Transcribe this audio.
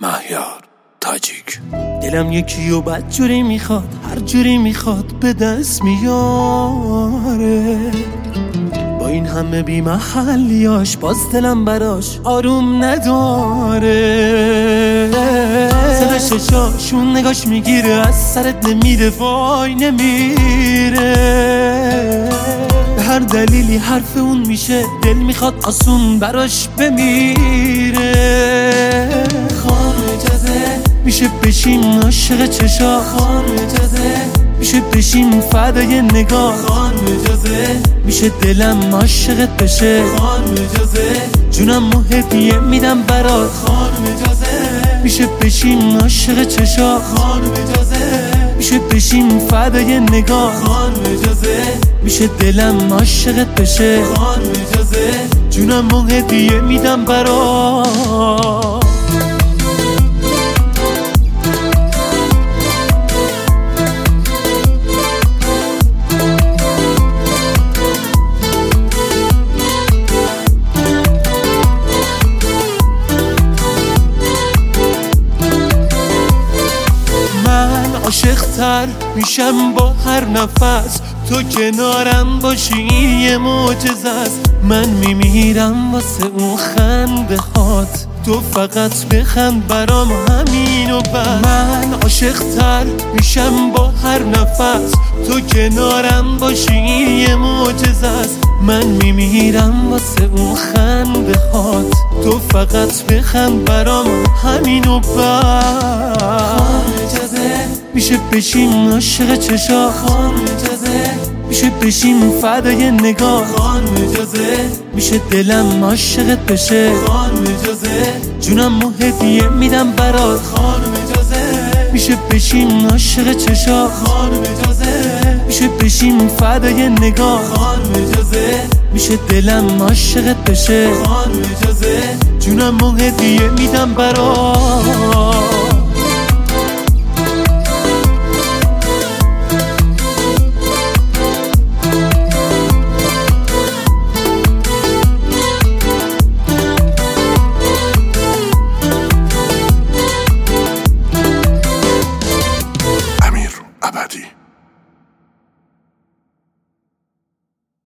مهیار تاجیک. دلم یکی و بد جوری میخواد، هر جوری میخواد به دست میاره. با این همه بی محلیاش باز دلم براش آروم نداره. صدا ششاشون نگاش میگیره، از سرت نمیره، وای نمیره. به هر دلیلی حرف اون میشه، دل میخواد آسون براش بمیره. خانم اجازه میشه بشیم عاشق چشا، خانم اجازه میشه بشیم فدای نگاه، خانم اجازه میشه دلم عاشقت بشه، خانم اجازه جونم و هدیه میدم برات، خانم اجازه میشه بشیم عاشق چشا، خانم اجازه میشه بشیم فدای نگاه، خانم اجازه میشه دلم عاشقت بشه، خانم اجازه جونم و هدیه میدم برات. عاشق‌تر میشم با هر نفس، تو کنارم باشی این یه معجزه است. من میمیرم واسه اون خنده هات، تو فقط بخند برام همین و بس. من عاشق‌تر میشم با هر نفس، تو کنارم باشی این یه معجزه است. من میمیرم واسه اون خنده هات، تو فقط بخند برام همین و بس. میشه بشیم عاشق چشا، خانم اجازه میشه بشیم فدای نگاه، خانم اجازه میشه دلم عاشقت بشه، خانم اجازه جونم و هدیه میدم برات، خانم اجازه میشه بشیم عاشق چشا، خانم اجازه میشه بشیم فدای نگاه، خانم اجازه میشه دلم عاشقت بشه، خانم اجازه جونم و هدیه میدم برات.